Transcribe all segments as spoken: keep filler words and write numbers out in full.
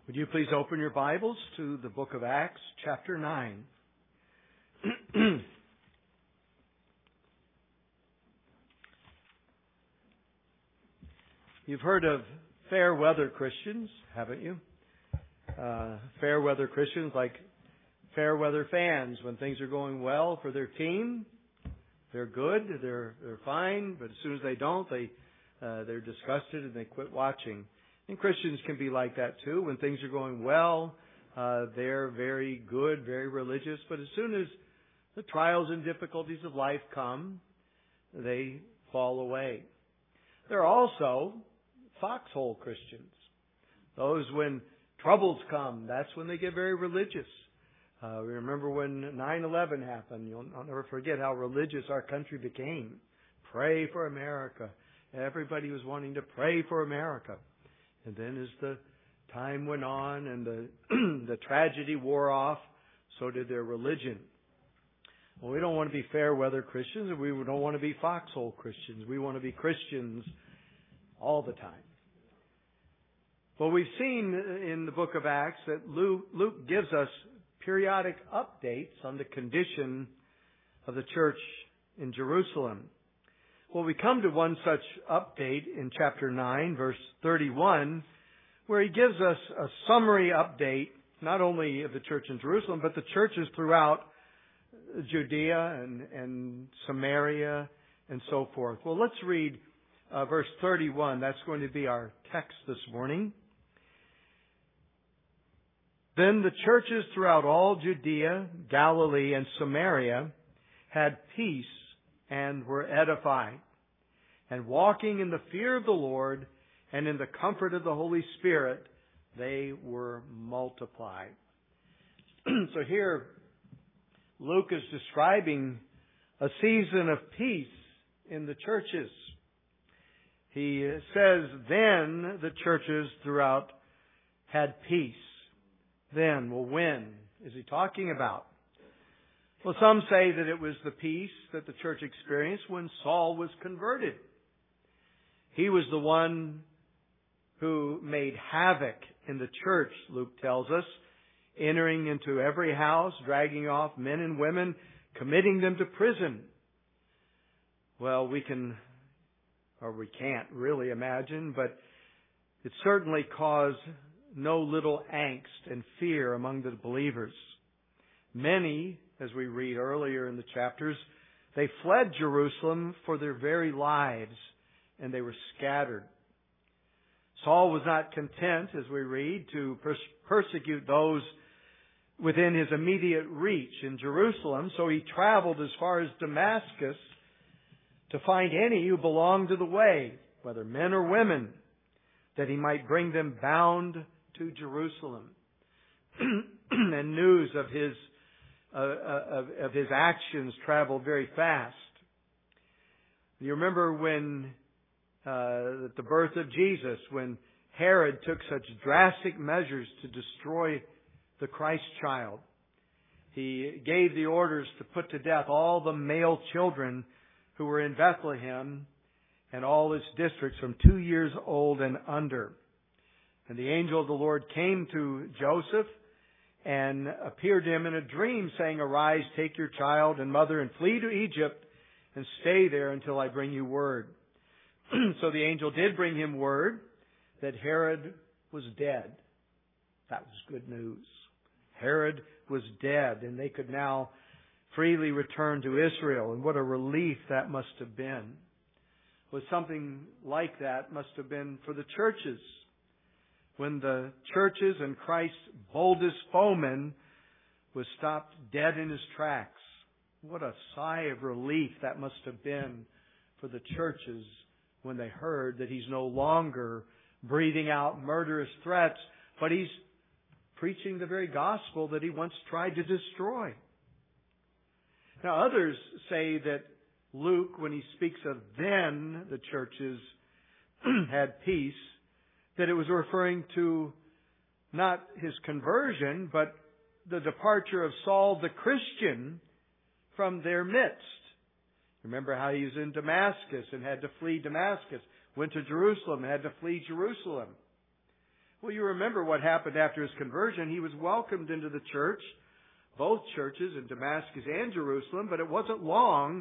Would you please open your Bibles to the book of Acts, chapter nine. You've heard of fair weather Christians, haven't you? Uh, fair weather Christians like fair weather fans. When things are going well for their team, they're good, they're they're fine, but as soon as they don't, they uh, they're disgusted and they quit watching. And Christians can be like that too. When things are going well, uh, they're very good, very religious. But as soon as the trials and difficulties of life come, they fall away. There are also foxhole Christians. Those when troubles come, that's when they get very religious. Uh, we remember when nine eleven happened. You'll I'll never forget how religious our country became. Pray for America. Everybody was wanting to pray for America. And then as the time went on and the the tragedy wore off, so did their religion. Well, we don't want to be fair weather Christians, and we don't want to be foxhole Christians. We want to be Christians all the time. Well, we've seen in the book of Acts that Luke, Luke gives us periodic updates on the condition of the church in Jerusalem. Well, we come to one such update in chapter nine, verse thirty-one, where he gives us a summary update, not only of the church in Jerusalem, but the churches throughout Judea and, and Samaria and so forth. Well, let's read uh, verse thirty-one. That's going to be our text this morning. Then the churches throughout all Judea, Galilee, and Samaria had peace and were edified, and walking in the fear of the Lord and in the comfort of the Holy Spirit, they were multiplied. So here, Luke is describing a season of peace in the churches. He says, then the churches throughout had peace. Then, well, when is he talking about? Well, some say that it was the peace that the church experienced when Saul was converted. He was the one who made havoc in the church, Luke tells us, entering into every house, dragging off men and women, committing them to prison. Well, we can, or we can't really imagine, but it certainly caused no little angst and fear among the believers. Many, as we read earlier in the chapters, they fled Jerusalem for their very lives, and they were scattered. Saul was not content, as we read, to pers- persecute those within his immediate reach in Jerusalem, so he traveled as far as Damascus to find any who belonged to the way, whether men or women, that he might bring them bound to Jerusalem. And news of his Uh, of, of his actions traveled very fast. You remember when, uh, at the birth of Jesus, when Herod took such drastic measures to destroy the Christ child. He gave the orders to put to death all the male children who were in Bethlehem and all its districts from two years old and under. And the angel of the Lord came to Joseph and appeared to him in a dream, saying, arise, take your child and mother and flee to Egypt and stay there until I bring you word. So the angel did bring him word that Herod was dead. That was good news. Herod was dead, and they could now freely return to Israel. And what a relief that must have been. Well, something like that must have been for the churches. When the churches and Christ's boldest foeman was stopped dead in his tracks. What a sigh of relief that must have been for the churches when they heard that he's no longer breathing out murderous threats, but he's preaching the very gospel that he once tried to destroy. Now, others say that Luke, when he speaks of then the churches had peace, that it was referring to not his conversion, but the departure of Saul the Christian from their midst. Remember how he was in Damascus and had to flee Damascus, went to Jerusalem and had to flee Jerusalem. Well, you remember what happened after his conversion. He was welcomed into the church, both churches in Damascus and Jerusalem, but it wasn't long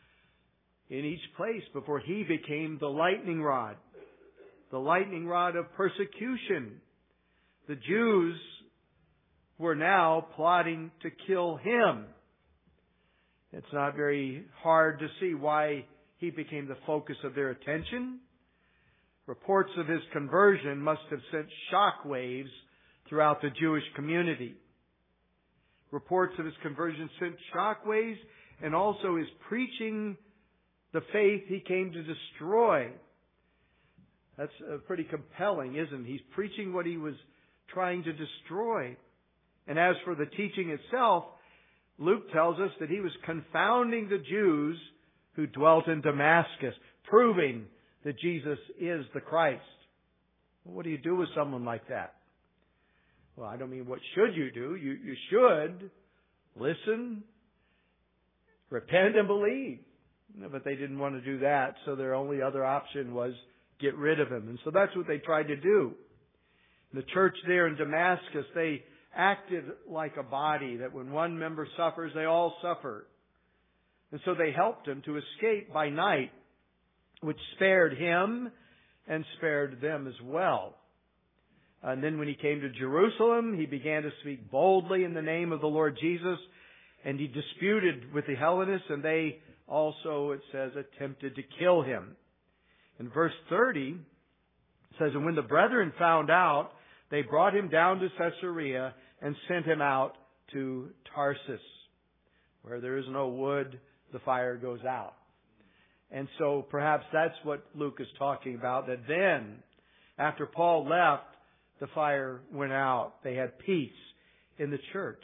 in each place before he became the lightning rod, the lightning rod of persecution. The Jews were now plotting to kill him. It's not very hard to see why he became the focus of their attention. Reports of his conversion must have sent shock waves throughout the Jewish community. Reports of his conversion sent shock waves, and also his preaching the faith he came to destroy. That's uh, pretty compelling, isn't it? He's preaching what he was trying to destroy. And as for the teaching itself, Luke tells us that he was confounding the Jews who dwelt in Damascus, proving that Jesus is the Christ. Well, what do you do with someone like that? Well, I don't mean what should you do. You, you should listen, repent, and believe. But they didn't want to do that, so their only other option was get rid of him. And so that's what they tried to do. The church there in Damascus, they acted like a body, that when one member suffers, they all suffer. And so they helped him to escape by night, which spared him and spared them as well. And then when he came to Jerusalem, he began to speak boldly in the name of the Lord Jesus, and he disputed with the Hellenists, and they also, it says, attempted to kill him. In verse thirty, it says, "And when the brethren found out, they brought him down to Caesarea and sent him out to Tarsus. Where there is no wood, the fire goes out." And so perhaps that's what Luke is talking about, that then, after Paul left, the fire went out. They had peace in the church.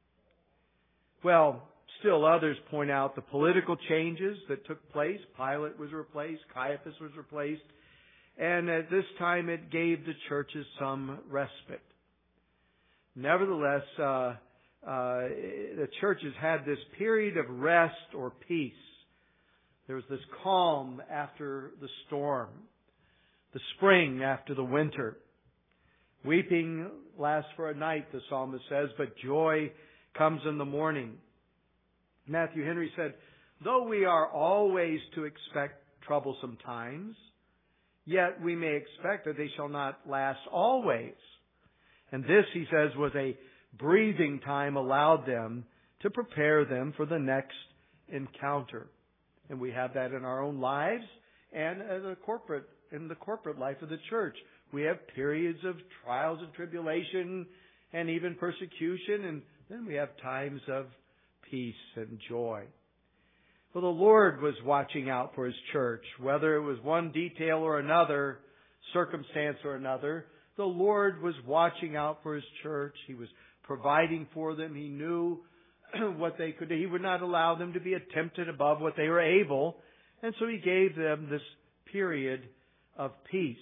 Well, still others point out the political changes that took place. Pilate was replaced, Caiaphas was replaced, and at this time it gave the churches some respite. Nevertheless, uh, uh, the churches had this period of rest or peace. There was this calm after the storm, the spring after the winter. Weeping lasts for a night, the psalmist says, but joy comes in the morning. Matthew Henry said, "Though we are always to expect troublesome times, yet we may expect that they shall not last always." And this, he says, was a breathing time allowed them to prepare them for the next encounter. And we have that in our own lives and as a corporate, in the corporate life of the church. We have periods of trials and tribulation and even persecution, and then we have times of peace and joy. Well, the Lord was watching out for His church, whether it was one detail or another, circumstance or another. The Lord was watching out for His church. He was providing for them. He knew what they could do. He would not allow them to be tempted above what they were able. And so He gave them this period of peace.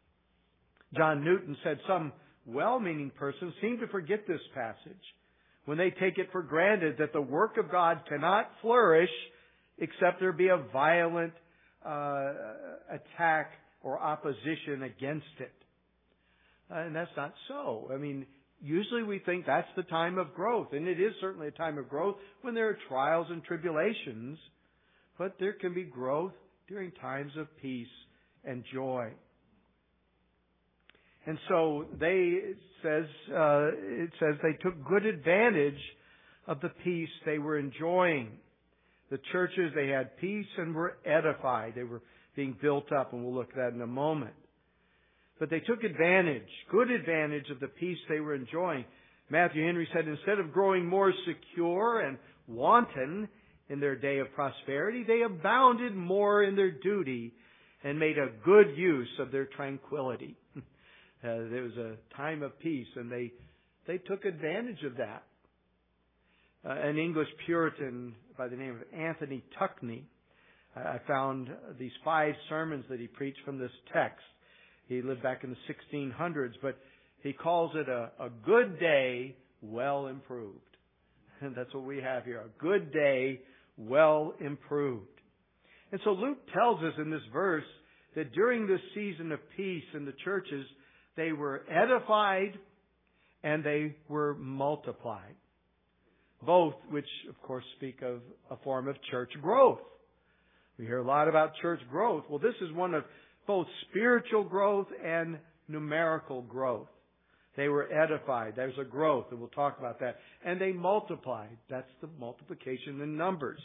John Newton said some well-meaning persons seem to forget this passage when they take it for granted that the work of God cannot flourish except there be a violent uh, attack or opposition against it. Uh, and that's not so. I mean, usually we think that's the time of growth, and it is certainly a time of growth when there are trials and tribulations, but there can be growth during times of peace and joy. And so they, it says, uh, it says they took good advantage of the peace they were enjoying. The churches, they had peace and were edified. They were being built up, and we'll look at that in a moment. But they took advantage, good advantage of the peace they were enjoying. Matthew Henry said, instead of growing more secure and wanton in their day of prosperity, they abounded more in their duty and made a good use of their tranquility. Uh, there was a time of peace, and they they took advantage of that. Uh, an English Puritan by the name of Anthony Tuckney, I found these five sermons that he preached from this text. He lived back in the sixteen hundreds, but he calls it a, a good day well improved. And that's what we have here, a good day well improved. And so Luke tells us in this verse that during this season of peace in the churches, They were edified and they were multiplied. Both, which of course speak of a form of church growth. We hear a lot about church growth. Well, this is one of both spiritual growth and numerical growth. They were edified. There's a growth, and we'll talk about that. And they multiplied. That's the multiplication in numbers.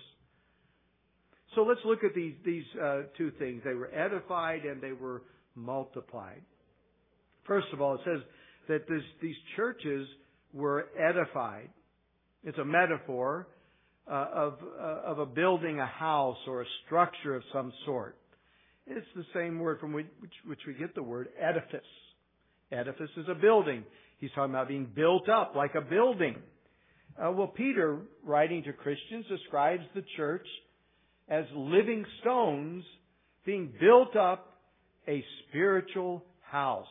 So let's look at these these uh, two things. They were edified and they were multiplied. First of all, it says that this, these churches were edified. It's a metaphor uh, of uh, of a building, a house, or a structure of some sort. It's the same word from which, which we get the word edifice. Edifice is a building. He's talking about being built up like a building. Uh, well, Peter, writing to Christians, describes the church as living stones being built up a spiritual house.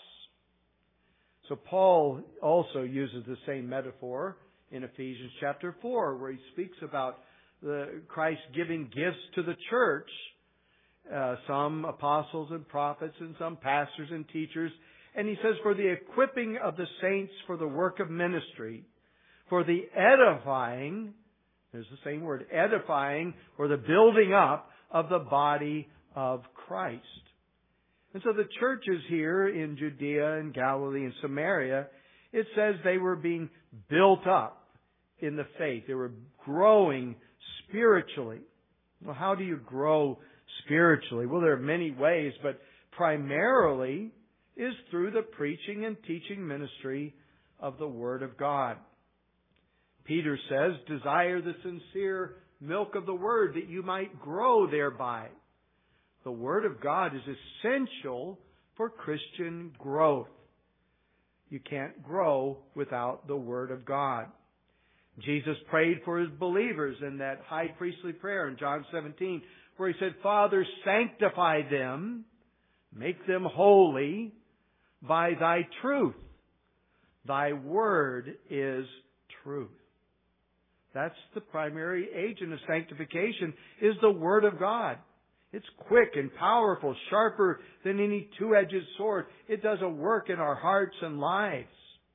So Paul also uses the same metaphor in Ephesians chapter four, where he speaks about the Christ giving gifts to the church, uh, some apostles and prophets and some pastors and teachers. And he says, for the equipping of the saints for the work of ministry, for the edifying, there's the same word, edifying, or the building up of the body of Christ. And so the churches here in Judea and Galilee and Samaria, it says they were being built up in the faith. They were growing spiritually. Well, how do you grow spiritually? Well, there are many ways, but primarily is through the preaching and teaching ministry of the Word of God. Peter says, desire the sincere milk of the Word that you might grow thereby. The Word of God is essential for Christian growth. You can't grow without the Word of God. Jesus prayed for His believers in that high priestly prayer in John seventeen, where He said, Father, sanctify them, make them holy by Thy truth. Thy Word is truth. That's the primary agent of sanctification, is the Word of God. It's quick and powerful, sharper than any two-edged sword. It does a work in our hearts and lives.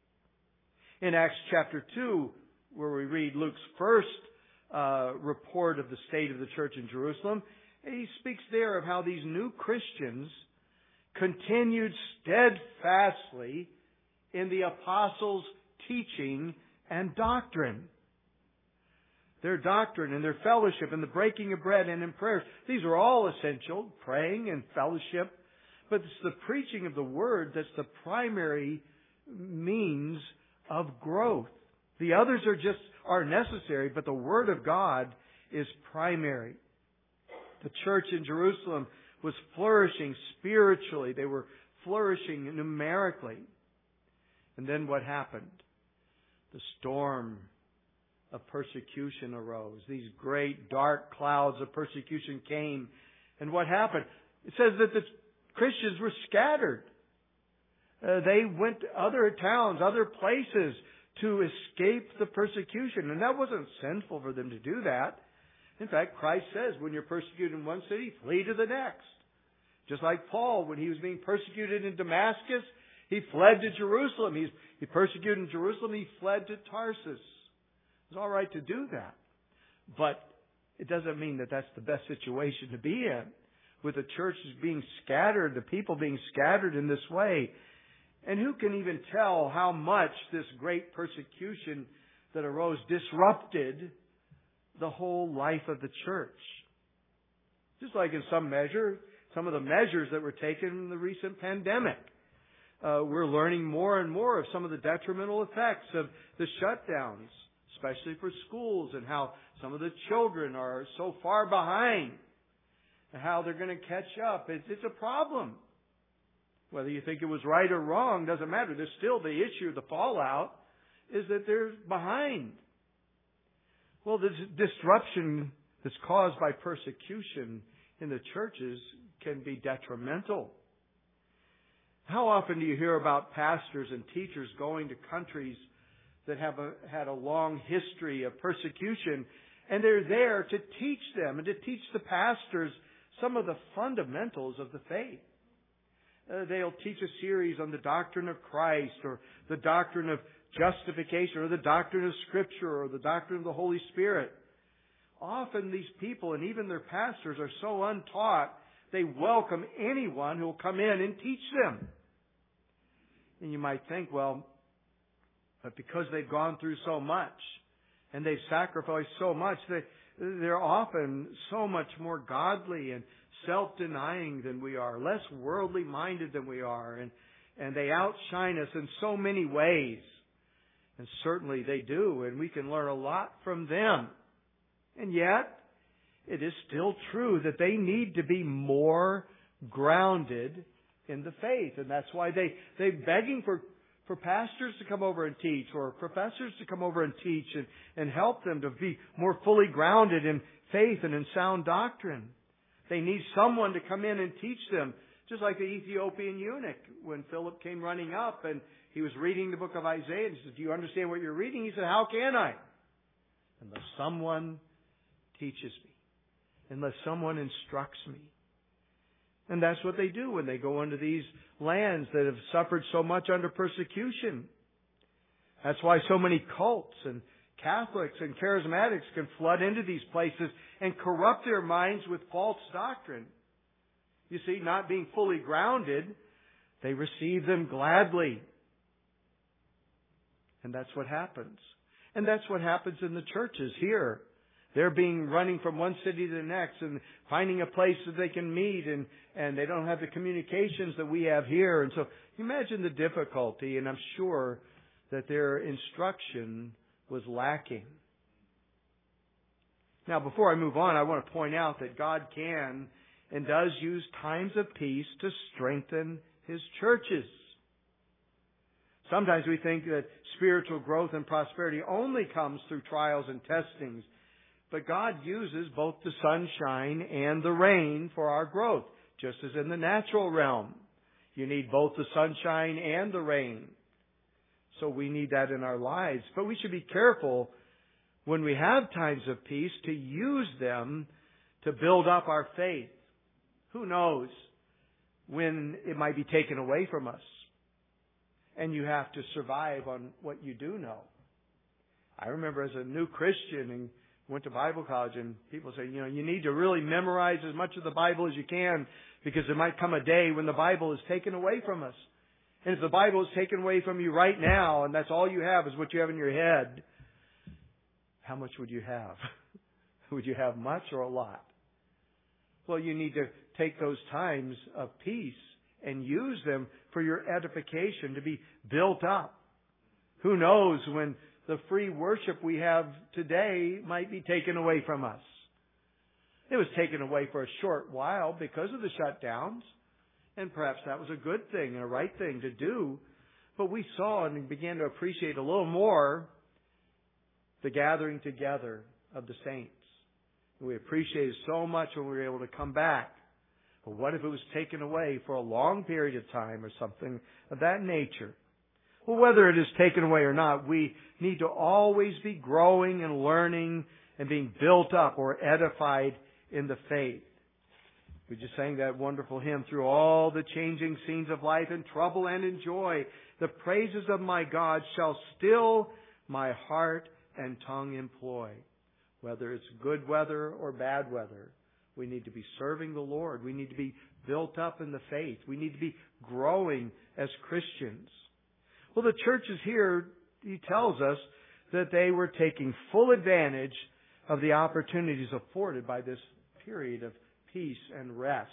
In Acts chapter two, where we read Luke's first uh, report of the state of the church in Jerusalem, he speaks there of how these new Christians continued steadfastly in the apostles' teaching and doctrine. Their doctrine and their fellowship and the breaking of bread and in prayers. These are all essential, praying and fellowship. But it's the preaching of the Word that's the primary means of growth. The others are just, are necessary, but the Word of God is primary. The church in Jerusalem was flourishing spiritually. They were flourishing numerically. And then what happened? The storm of persecution arose. These great dark clouds of persecution came. And what happened? It says that the Christians were scattered. Uh, they went to other towns, other places to escape the persecution. And that wasn't sinful for them to do that. In fact, Christ says, when you're persecuted in one city, flee to the next. Just like Paul, when he was being persecuted in Damascus, he fled to Jerusalem. He's, he persecuted in Jerusalem, he fled to Tarsus. It's all right to do that. But it doesn't mean that that's the best situation to be in. With the churches being scattered, the people being scattered in this way. And who can even tell how much this great persecution that arose disrupted the whole life of the church? Just like in some measure, some of the measures that were taken in the recent pandemic. Uh, we're learning more and more of some of the detrimental effects of the shutdowns, especially for schools, and how some of the children are so far behind, and how they're going to catch up. It's, it's a problem. Whether you think it was right or wrong doesn't matter. There's still the issue, the fallout, is that they're behind. Well, this disruption that's caused by persecution in the churches can be detrimental. How often do you hear about pastors and teachers going to countries that have a, had a long history of persecution, and they're there to teach them and to teach the pastors some of the fundamentals of the faith? uh, they'll teach a series on the doctrine of Christ, or the doctrine of justification, or the doctrine of Scripture, or the doctrine of the Holy Spirit. Often these people, and even their pastors, are so untaught, they welcome anyone who will come in and teach them. And you might think, well, but because they've gone through so much, and they've sacrificed so much, they, they're often so much more godly and self-denying than we are, less worldly minded than we are, and, and they outshine us in so many ways. And certainly they do, and we can learn a lot from them. And yet, it is still true that they need to be more grounded in the faith. And that's why they, they're begging for, for pastors to come over and teach, or professors to come over and teach, and, and help them to be more fully grounded in faith and in sound doctrine. They need someone to come in and teach them, just like the Ethiopian eunuch, when Philip came running up and he was reading the book of Isaiah, and he said, "Do you understand what you're reading?" He said, "How can I? Unless someone teaches me, unless someone instructs me." And that's what they do when they go into these lands that have suffered so much under persecution. That's why so many cults and Catholics and charismatics can flood into these places and corrupt their minds with false doctrine. You see, not being fully grounded, they receive them gladly. And that's what happens. And that's what happens in the churches here. They're being running from one city to the next and finding a place that they can meet, and, and they don't have the communications that we have here. And so imagine the difficulty, and I'm sure that their instruction was lacking. Now, before I move on, I want to point out that God can and does use times of peace to strengthen His churches. Sometimes we think that spiritual growth and prosperity only comes through trials and testings. But God uses both the sunshine and the rain for our growth, just as in the natural realm. You need both the sunshine and the rain. So we need that in our lives. But we should be careful when we have times of peace to use them to build up our faith. Who knows when it might be taken away from us, and you have to survive on what you do know. I remember as a new Christian and went to Bible college, and people say, you know, you need to really memorize as much of the Bible as you can, because there might come a day when the Bible is taken away from us. And if the Bible is taken away from you right now, and that's all you have is what you have in your head, how much would you have? Would you have much or a lot? Well, you need to take those times of peace and use them for your edification, to be built up. Who knows when the free worship we have today might be taken away from us. It was taken away for a short while because of the shutdowns, and perhaps that was a good thing and a right thing to do. But we saw and began to appreciate a little more the gathering together of the saints. We appreciated so much when we were able to come back. But what if it was taken away for a long period of time or something of that nature? Well, whether it is taken away or not, we need to always be growing and learning and being built up or edified in the faith. We just sang that wonderful hymn, through all the changing scenes of life, in trouble and in joy, the praises of my God shall still my heart and tongue employ. Whether it's good weather or bad weather, we need to be serving the Lord. We need to be built up in the faith. We need to be growing as Christians. Well, the churches here, he tells us that they were taking full advantage of the opportunities afforded by this period of peace and rest.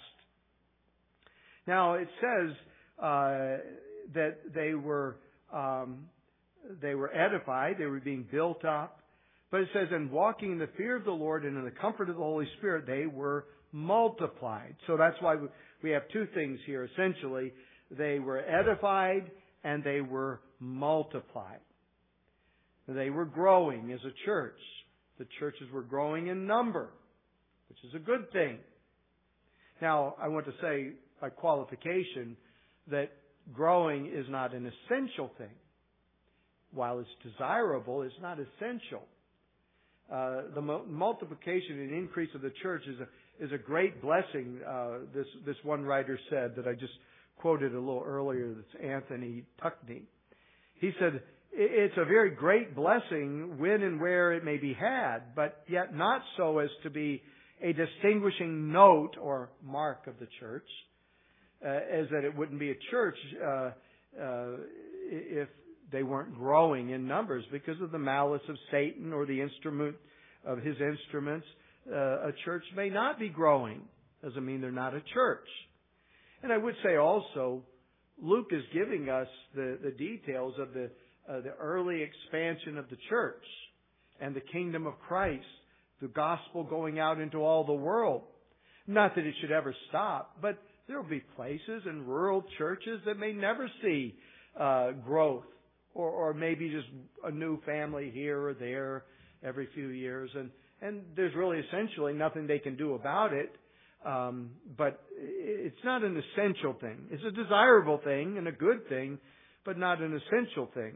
Now, it says uh, that they were um, they were edified, they were being built up. But it says, in walking in the fear of the Lord and in the comfort of the Holy Spirit, they were multiplied. So that's why we have two things here, essentially. They were edified and they were multiplied. They were growing as a church. The churches were growing in number, which is a good thing. Now, I want to say by qualification that growing is not an essential thing. While it's desirable, it's not essential. Uh, the multiplication and increase of the church is a, is a great blessing, uh, this, this one writer said that I just quoted a little earlier, that's Anthony Tuckney. He said, it's a very great blessing when and where it may be had, but yet not so as to be a distinguishing note or mark of the church, uh, as that it wouldn't be a church uh, uh, if they weren't growing in numbers because of the malice of Satan or the instrument of his instruments. Uh, a church may not be growing. Doesn't mean they're not a church. And I would say also, Luke is giving us the, the details of the uh, the early expansion of the church and the kingdom of Christ, the gospel going out into all the world. Not that it should ever stop, but there will be places and rural churches that may never see uh, growth, or, or maybe just a new family here or there every few years, and and there's really essentially nothing they can do about it. Um, but it's not an essential thing. It's a desirable thing and a good thing, but not an essential thing.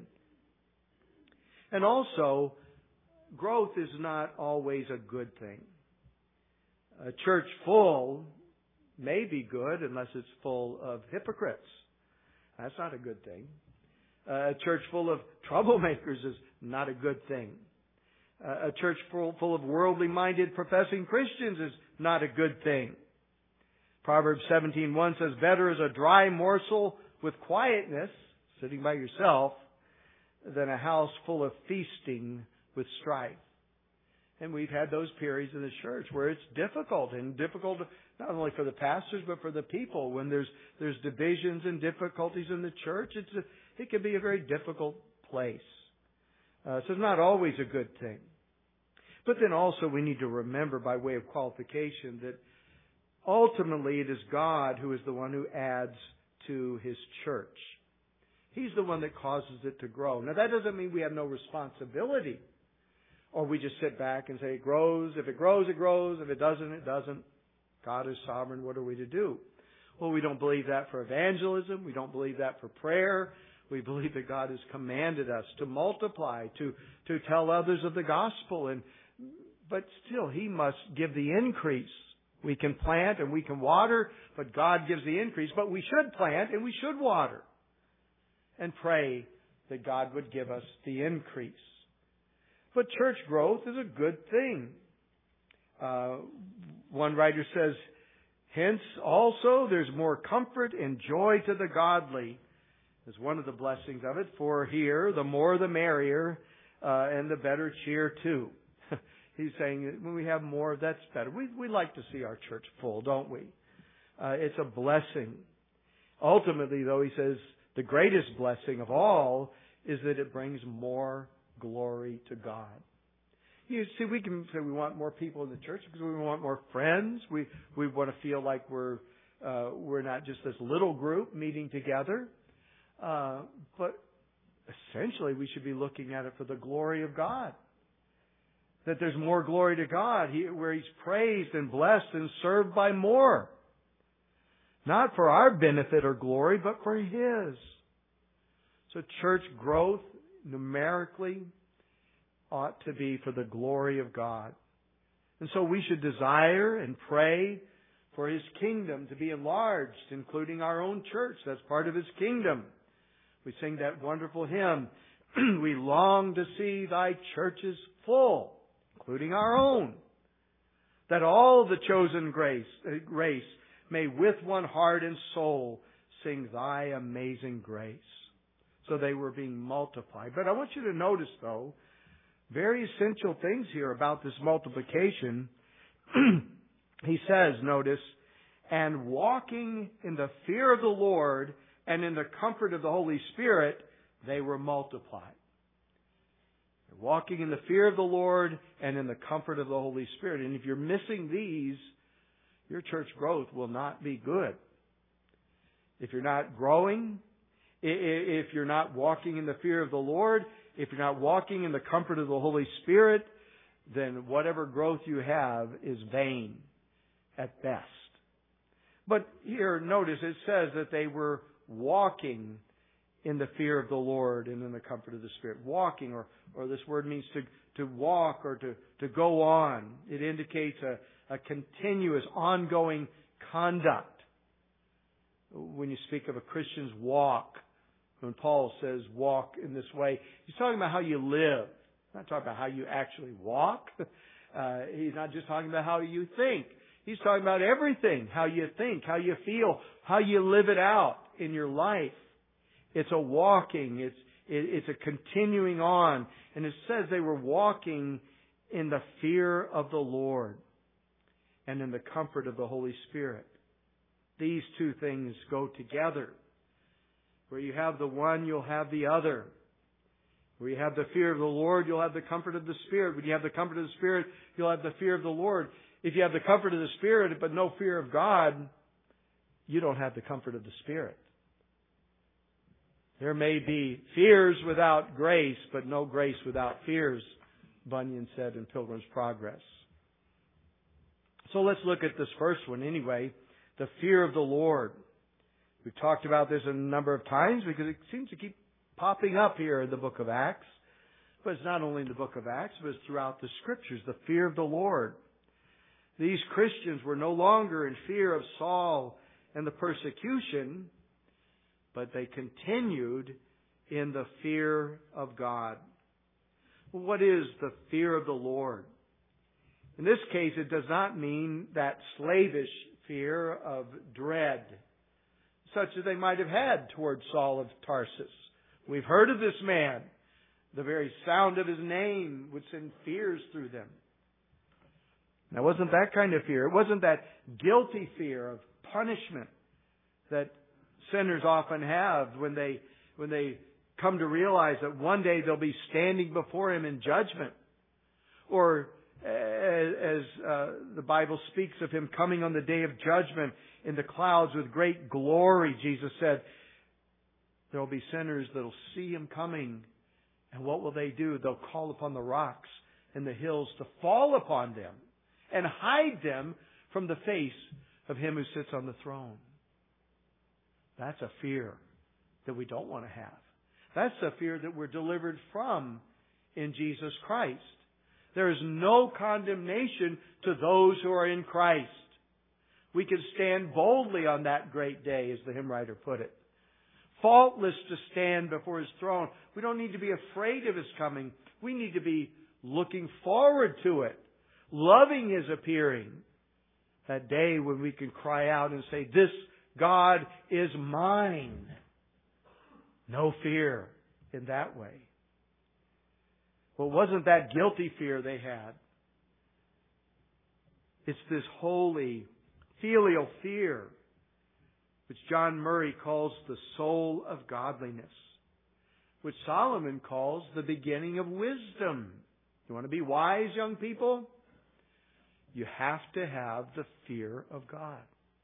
And also, growth is not always a good thing. A church full may be good unless it's full of hypocrites. That's not a good thing. Uh, a church full of troublemakers is not a good thing. Uh, a church full, full of worldly-minded professing Christians is not a good thing. Proverbs seventeen one says, better is a dry morsel with quietness, sitting by yourself, than a house full of feasting with strife. And we've had those periods in the church where it's difficult, and difficult not only for the pastors but for the people. When there's there's divisions and difficulties in the church, it's a, it can be a very difficult place. Uh, so it's not always a good thing. But then also we need to remember, by way of qualification, that ultimately it is God who is the one who adds to His church. He's the one that causes it to grow. Now that doesn't mean we have no responsibility, or we just sit back and say it grows. If it grows, it grows. If it doesn't, it doesn't. God is sovereign. What are we to do? Well, we don't believe that for evangelism. We don't believe that for prayer. We believe that God has commanded us to multiply, to, to tell others of the gospel. And, but still, He must give the increase. We can plant and we can water, but God gives the increase. But we should plant and we should water. And pray that God would give us the increase. But church growth is a good thing. Uh, one writer says, hence also there's more comfort and joy to the godly. Is one of the blessings of it. For here, the more the merrier, uh, and the better cheer too. He's saying that when we have more, that's better. We we like to see our church full, don't we? Uh, it's a blessing. Ultimately, though, he says the greatest blessing of all is that it brings more glory to God. You see, we can say we want more people in the church because we want more friends. We we want to feel like we're uh, we're not just this little group meeting together. Uh, but essentially, we should be looking at it for the glory of God. That there's more glory to God, he, where He's praised and blessed and served by more. Not for our benefit or glory, but for His. So church growth, numerically, ought to be for the glory of God. And so we should desire and pray for His kingdom to be enlarged, including our own church. That's part of His kingdom. We sing that wonderful hymn, we long to see Thy churches full, including our own, that all the chosen grace, uh, race may with one heart and soul sing Thy amazing grace. So they were being multiplied. But I want you to notice, though, very essential things here about this multiplication. He says, notice, and walking in the fear of the Lord and in the comfort of the Holy Spirit, they were multiplied. Walking in the fear of the Lord and in the comfort of the Holy Spirit. And if you're missing these, your church growth will not be good. If you're not growing, if you're not walking in the fear of the Lord, if you're not walking in the comfort of the Holy Spirit, then whatever growth you have is vain at best. But here, notice it says that they were walking in the fear of the Lord and in the comfort of the Spirit. Walking, or, or this word means to, to walk or to, to go on. It indicates a, a continuous, ongoing conduct. when you speak of a Christian's walk. When Paul says walk in this way, he's talking about how you live. He's not talking about how you actually walk. Uh, he's not just talking about how you think. He's talking about everything. How you think, how you feel, how you live it out in your life. It's a walking. It's, it, it's a continuing on. And it says they were walking in the fear of the Lord and in the comfort of the Holy Spirit. These two things go together. Where you have the one, you'll have the other. Where you have the fear of the Lord, you'll have the comfort of the Spirit. When you have the comfort of the Spirit, you'll have the fear of the Lord. If you have the comfort of the Spirit but no fear of God, you don't have the comfort of the Spirit. There may be fears without grace, but no grace without fears, Bunyan said in Pilgrim's Progress. So let's look at this first one anyway, the fear of the Lord. We've talked about this a number of times because it seems to keep popping up here in the book of Acts. But it's not only in the book of Acts, but it's throughout the Scriptures, the fear of the Lord. These Christians were no longer in fear of Saul and the persecution, but they continued in the fear of God. What is the fear of the Lord? In this case, it does not mean that slavish fear of dread, such as they might have had toward Saul of Tarsus. We've heard of this man. The very sound of his name would send fears through them. Now, it wasn't that kind of fear. It wasn't that guilty fear of punishment that sinners often have when they, when they come to realize that one day they'll be standing before Him in judgment. Or as uh, the Bible speaks of Him coming on the day of judgment in the clouds with great glory, Jesus said, there will be sinners that will see Him coming. And what will they do? They'll call upon the rocks and the hills to fall upon them and hide them from the face of Him who sits on the throne. That's a fear that we don't want to have. That's a fear that we're delivered from in Jesus Christ. There is no condemnation to those who are in Christ. We can stand boldly on that great day, as the hymn writer put it. Faultless to stand before His throne. We don't need to be afraid of His coming. We need to be looking forward to it, loving His appearing. That day when we can cry out and say, this God is mine. No fear in that way. Well, it wasn't that guilty fear they had. It's this holy, filial fear, which John Murray calls the soul of godliness, which Solomon calls the beginning of wisdom. You want to be wise, young people? You have to have the fear of God.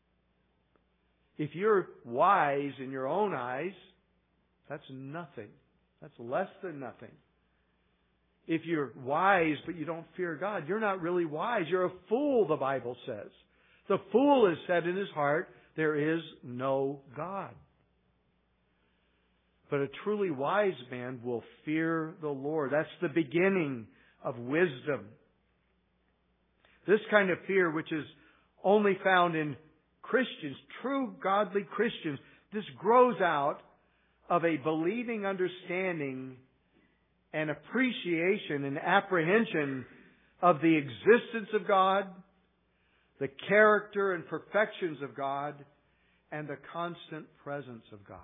If you're wise in your own eyes, that's nothing. That's less than nothing. If you're wise but you don't fear God, you're not really wise. You're a fool, the Bible says. The fool has said in his heart, there is no God. But a truly wise man will fear the Lord. That's the beginning of wisdom. This kind of fear, which is only found in Christians, true godly Christians, this grows out of a believing understanding and appreciation and apprehension of the existence of God, the character and perfections of God, and the constant presence of God.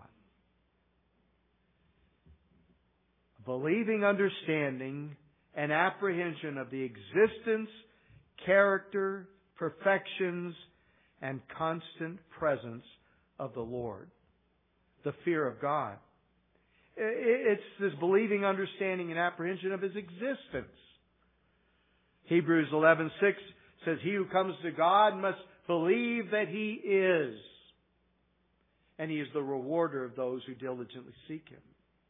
Believing understanding and apprehension of the existence, character, perfections, and constant presence of the Lord. The fear of God. It's this believing understanding and apprehension of His existence. Hebrews eleven six says, he who comes to God must believe that He is. And He is the rewarder of those who diligently seek Him.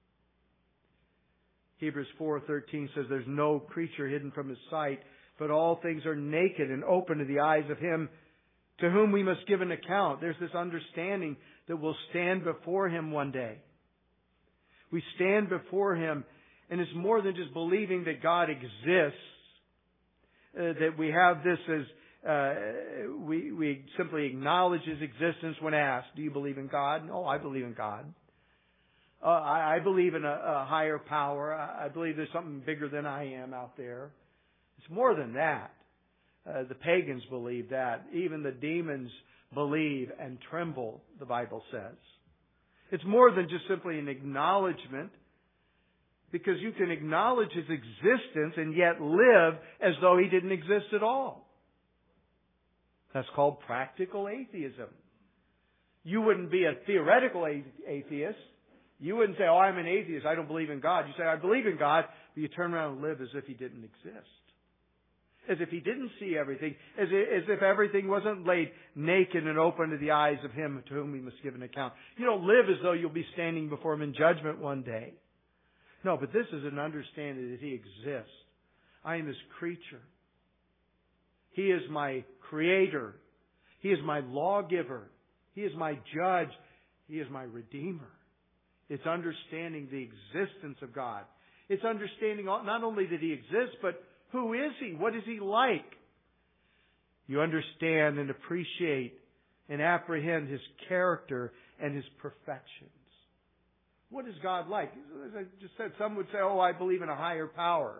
Hebrews four thirteen says, there's no creature hidden from His sight, but all things are naked and open to the eyes of Him to whom we must give an account. There's this understanding that we'll stand before Him one day. We stand before Him, and it's more than just believing that God exists, uh, that we have this as Uh, we, we simply acknowledge His existence when asked, do you believe in God? No, I believe in God. Uh, I, I believe in a, a higher power. I, I believe there's something bigger than I am out there. It's more than that. Uh, the pagans believe that. Even the demons believe and tremble, the Bible says. It's more than just simply an acknowledgement, because you can acknowledge His existence and yet live as though He didn't exist at all. That's called practical atheism. You wouldn't be a theoretical atheist. You wouldn't say, oh, I'm an atheist, I don't believe in God. You say, I believe in God, but you turn around and live as if He didn't exist. As if He didn't see everything. As if, as if everything wasn't laid naked and open to the eyes of Him to whom we must give an account. You don't live as though you'll be standing before Him in judgment one day. No, but this is an understanding that He exists. I am His creature. He is my creator. He is my lawgiver. He is my judge. He is my redeemer. It's understanding the existence of God. It's understanding not only that He exists, but who is He? What is He like? You understand and appreciate and apprehend His character and His perfections. What is God like? As I just said, some would say, oh, I believe in a higher power.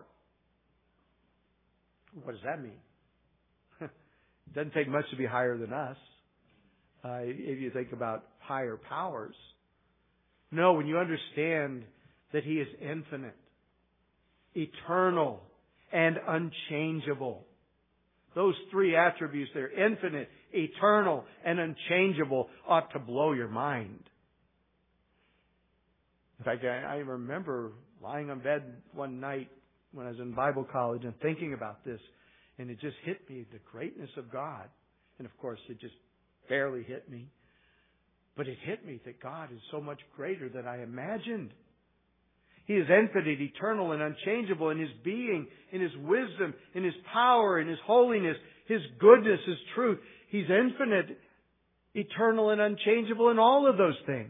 What does that mean? It doesn't take much to be higher than us. Uh, if you think about higher powers. No, when you understand that He is infinite, eternal, and unchangeable. Those three attributes there, infinite, eternal, and unchangeable, ought to blow your mind. In fact, I, I remember lying on bed one night when I was in Bible college and thinking about this, and it just hit me, the greatness of God. And of course, it just barely hit me. But it hit me that God is so much greater than I imagined. He is infinite, eternal, and unchangeable in His being, in His wisdom, in His power, in His holiness, His goodness, His truth. He's infinite, eternal, and unchangeable in all of those things.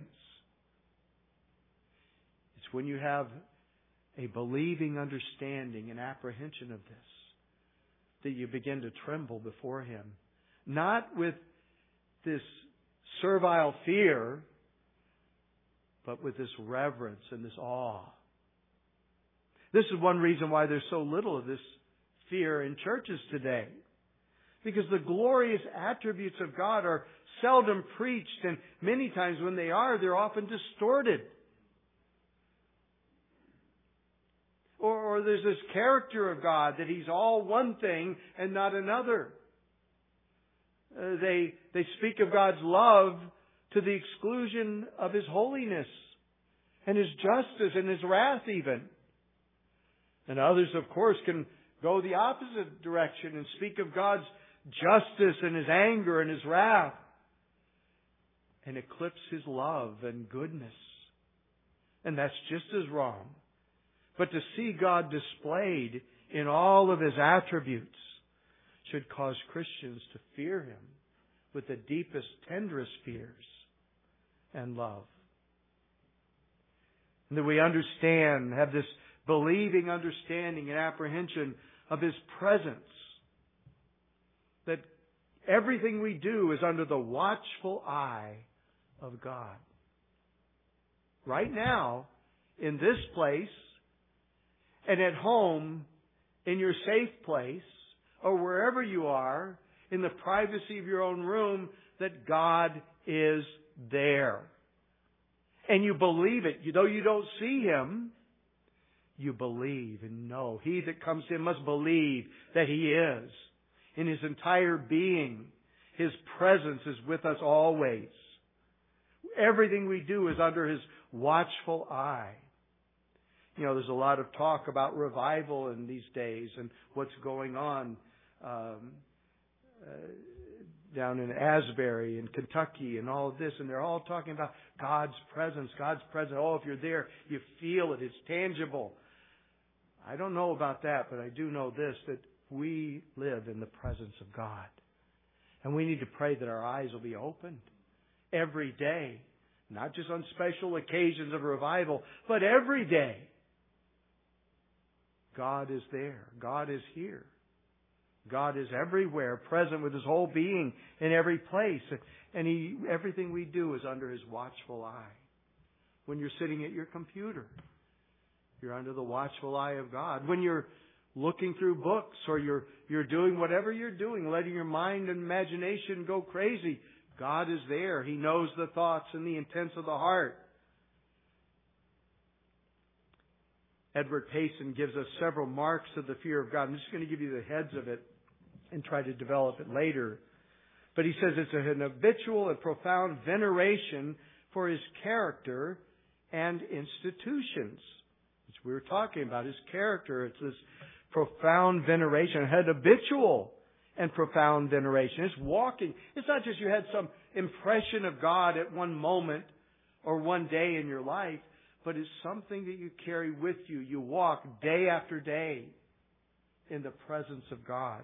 It's when you have a believing understanding and apprehension of this that you begin to tremble before Him. Not with this servile fear, but with this reverence and this awe. This is one reason why there's so little of this fear in churches today. Because the glorious attributes of God are seldom preached, and many times when they are, they're often distorted. Or, or there's this character of God that He's all one thing and not another. Uh, they, they speak of God's love to the exclusion of His holiness and His justice and His wrath even. And others, of course, can go the opposite direction and speak of God's justice and His anger and His wrath and eclipse His love and goodness. And that's just as wrong. But to see God displayed in all of His attributes should cause Christians to fear Him with the deepest, tenderest fears and love. And that we understand, have this believing understanding and apprehension of His presence. That everything we do is under the watchful eye of God. Right now, in this place, and at home, in your safe place, or wherever you are, in the privacy of your own room, that God is there. And you believe it. Though you don't see Him, you believe and know. He that comes to Him must believe that He is. In His entire being, His presence is with us always. Everything we do is under His watchful eye. You know, there's a lot of talk about revival in these days and what's going on um, uh, down in Asbury in Kentucky and all of this. And they're all talking about God's presence, God's presence. Oh, if you're there, you feel it. It's tangible. I don't know about that, but I do know this, that we live in the presence of God. And we need to pray that our eyes will be opened every day. Not just on special occasions of revival, but every day. God is there. God is here. God is everywhere, present with His whole being in every place. And He, everything we do is under His watchful eye. When you're sitting at your computer, you're under the watchful eye of God. When you're looking through books, or you're, you're doing whatever you're doing, letting your mind and imagination go crazy, God is there. He knows the thoughts and the intents of the heart. Edward Payson gives us several marks of the fear of God. I'm just going to give you the heads of it and try to develop it later. But he says it's an habitual and profound veneration for His character and institutions. Which we were talking about, His character. It's this profound veneration. It had habitual and profound veneration. It's walking. It's not just you had some impression of God at one moment or one day in your life, but it's something that you carry with you. You walk day after day in the presence of God.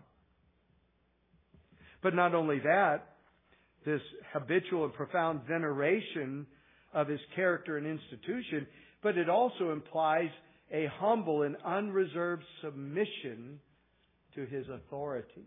But not only that, this habitual and profound veneration of His character and institution, but it also implies a humble and unreserved submission to His authority.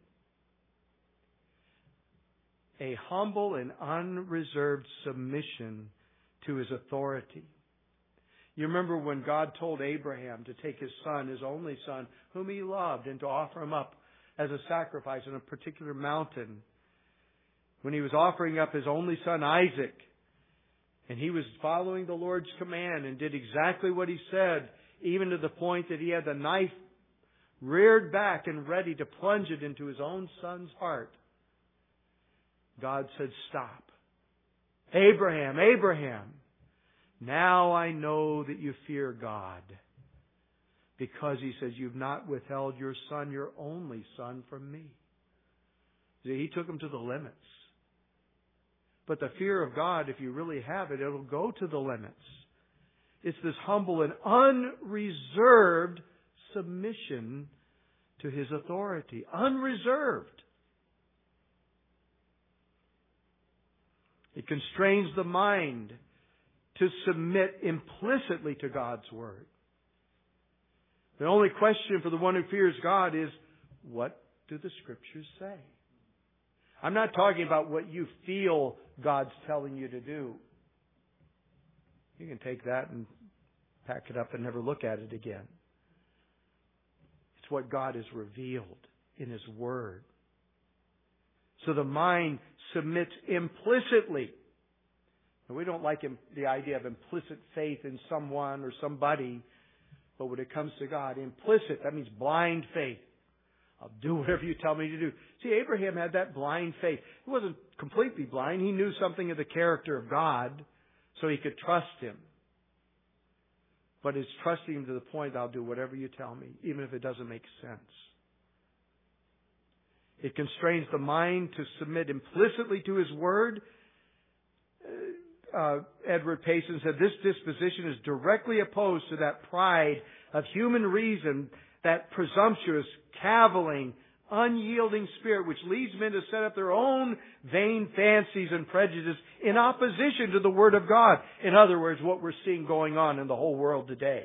A humble and unreserved submission to His authority. You remember when God told Abraham to take his son, his only son, whom he loved, and to offer him up as a sacrifice on a particular mountain. When he was offering up his only son, Isaac, and he was following the Lord's command and did exactly what He said, even to the point that he had the knife reared back and ready to plunge it into his own son's heart. God said, "Stop. Abraham, Abraham, now I know that you fear God." Because He says, "You've not withheld your son, your only son, from me." See, He took him to the limits. But the fear of God, if you really have it, it'll go to the limits. It's this humble and unreserved submission to His authority. Unreserved. It constrains the mind to submit implicitly to God's Word. The only question for the one who fears God is, what do the Scriptures say? I'm not talking about what you feel God's telling you to do. You can take that and pack it up and never look at it again. It's what God has revealed in His Word. So the mind submits implicitly. And we don't like the idea of implicit faith in someone or somebody. But when it comes to God, implicit, that means blind faith. I'll do whatever you tell me to do. See, Abraham had that blind faith. He wasn't completely blind. He knew something of the character of God, so he could trust Him. But it's trusting Him to the point, I'll do whatever you tell me, even if it doesn't make sense. It constrains the mind to submit implicitly to His Word. Uh, Edward Payson said, this disposition is directly opposed to that pride of human reason, that presumptuous, cavilling, unyielding spirit which leads men to set up their own vain fancies and prejudices in opposition to the Word of God. In other words, what we're seeing going on in the whole world today.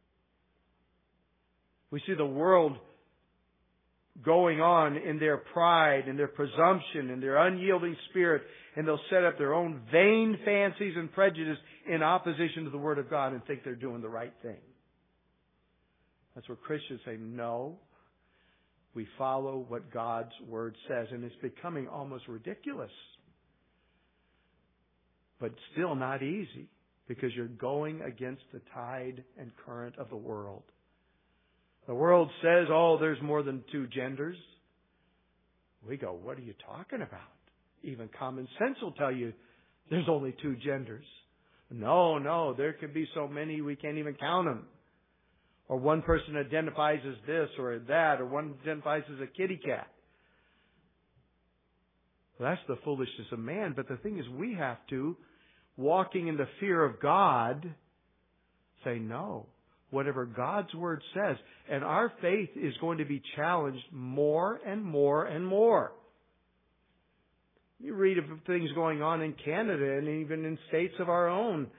We see the world going on in their pride and their presumption and their unyielding spirit, and they'll set up their own vain fancies and prejudice in opposition to the Word of God and think they're doing the right thing. That's where Christians say, no, we follow what God's Word says. And it's becoming almost ridiculous. But still not easy, because you're going against the tide and current of the world. The world says, oh, there's more than two genders. We go, what are you talking about? Even common sense will tell you there's only two genders. No, no, there could be so many we can't even count them. Or one person identifies as this or that, or one identifies as a kitty cat. Well, that's the foolishness of man. But the thing is, we have to, walking in the fear of God, say no. Whatever God's Word says. And our faith is going to be challenged more and more and more. You read of things going on in Canada and even in states of our own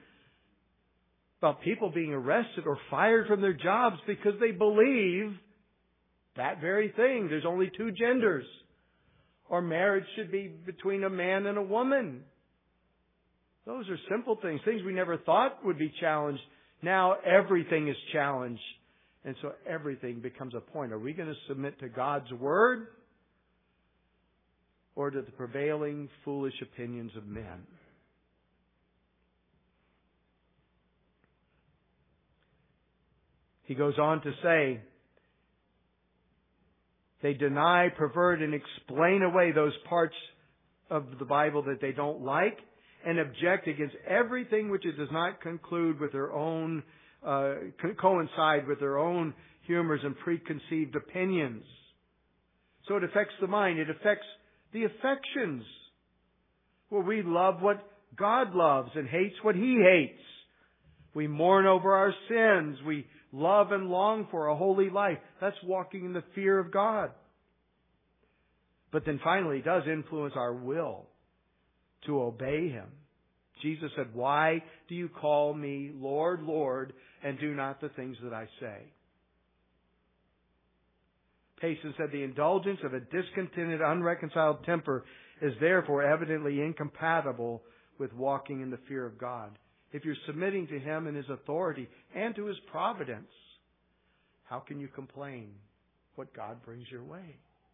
about people being arrested or fired from their jobs because they believe that very thing. There's only two genders. Or marriage should be between a man and a woman. Those are simple things, things we never thought would be challenged. Now everything is challenged. And so everything becomes a point. Are we going to submit to God's Word or to the prevailing foolish opinions of men? He goes on to say, they deny, pervert, and explain away those parts of the Bible that they don't like and object against everything which it does not conclude with their own, uh, co- coincide with their own humors and preconceived opinions. So it affects the mind. It affects the affections. Well, we love what God loves and hates what He hates. We mourn over our sins. We love and long for a holy life. That's walking in the fear of God. But then finally, it does influence our will to obey Him. Jesus said, why do you call me Lord, Lord, and do not the things that I say? Payson said, the indulgence of a discontented, unreconciled temper is therefore evidently incompatible with walking in the fear of God. If you're submitting to Him and His authority and to His providence, how can you complain what God brings your way?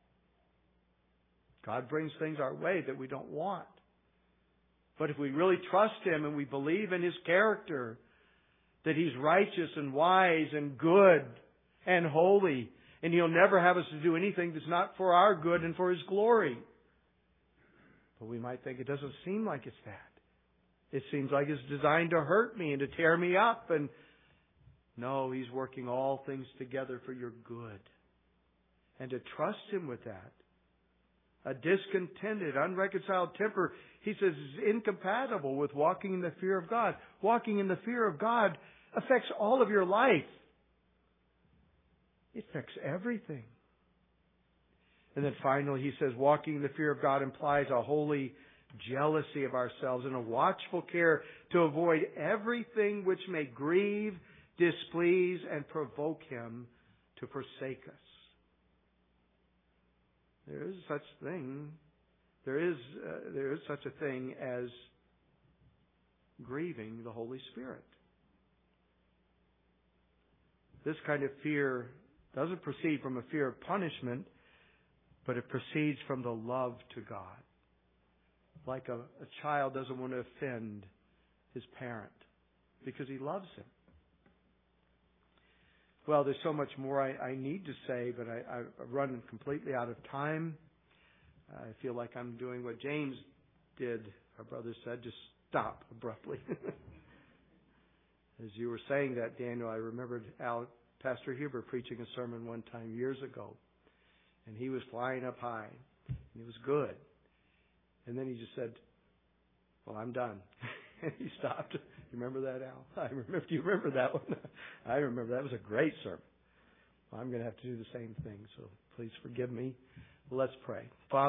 God brings things our way that we don't want. But if we really trust Him and we believe in His character, that He's righteous and wise and good and holy, and He'll never have us to do anything that's not for our good and for His glory. But we might think it doesn't seem like it's that. It seems like it's designed to hurt me and to tear me up. And no, He's working all things together for your good. And to trust Him with that. A discontented, unreconciled temper, He says, is incompatible with walking in the fear of God. Walking in the fear of God affects all of your life. It affects everything. And then finally, he says, walking in the fear of God implies a holy jealousy of ourselves and a watchful care to avoid everything which may grieve, displease, and provoke Him to forsake us. There is such thing. There is uh, there is such a thing as grieving the Holy Spirit. This kind of fear doesn't proceed from a fear of punishment, but it proceeds from the love to God. Like a, a child doesn't want to offend his parent because he loves him. Well, there's so much more I, I need to say, but I, I've run completely out of time. I feel like I'm doing what James did, our brother said, just stop abruptly. As you were saying that, Daniel, I remembered Al, Pastor Huber preaching a sermon one time years ago. And he was flying up high. And it was good. And then he just said, well, I'm done. And he stopped. You remember that, Al? I remember. Do you remember that one? I remember. That was a great sermon. Well, I'm going to have to do the same thing. So please forgive me. Let's pray. Father,